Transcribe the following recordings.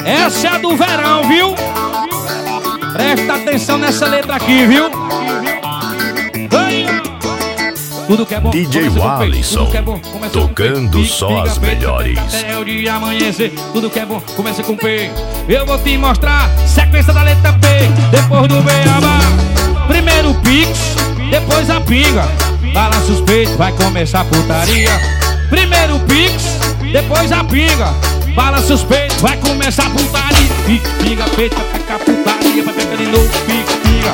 Essa é a do verão, viu? Presta atenção nessa letra aqui, viu? Tudo que é bom, DJ Walisson, tudo que é bom, tocando só as melhores. É o dia amanhecer, tudo que é bom, começa com P. Eu vou te mostrar, sequência da letra P. Depois do beabá, primeiro o pix, depois a pinga. Bala suspeito, vai começar a putaria. Primeiro o pix, depois a pinga. Bala suspeito, vai começar a putaria. Pix, pinga, peito, vai pegar putaria. Vai pegar de novo, pix, pinga.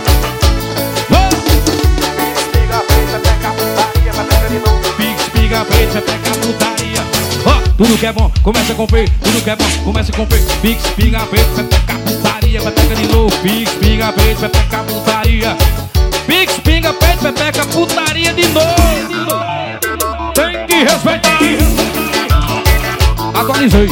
Pinga, peito, vai pegar putaria. Tudo que é bom, começa com P. Tudo que é bom, começa com P. Pix, pinga, peito, vai pegar putaria. Vai pegar de novo, pix, pinga, peito, vai pegar putaria. Pix, pinga, peito, vai pegar putaria de novo. Tem que respeitar. Atualizei.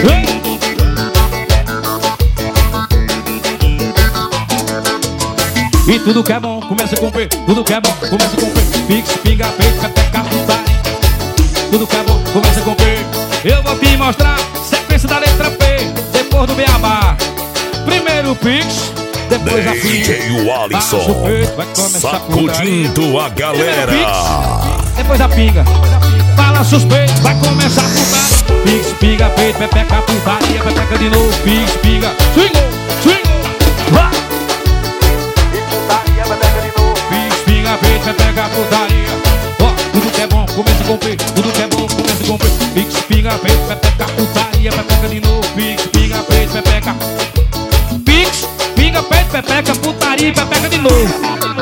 E tudo que é bom, começa com P. Tudo que é bom, começa com P. Pix, pinga, peito, vai pegar putaria. Tudo que é bom, começa com P. Eu vou te mostrar, sequência da letra P. Depois do beabá, primeiro o pix, depois a pinga. DJ Walisson, sacudindo a galera. Pix, depois a pinga. Fala suspeito, vai começar a putaria. Pix, pinga, peito, vai pegar putaria. Vai pegar de novo, pix, pinga. Swing, swing, vai. Putaria, vai pegar de novo. Pix, pinga, peito, vai pegar putaria. Tudo que é bom, começa com P. Tudo que é bom, começa com P. Pix, pinga, peito, vai pegar putaria. Vai pegar de novo, pix, pinga, peito, vai pegar. Pix, pinga, peito, vai pegar putaria. Vai pegar de novo.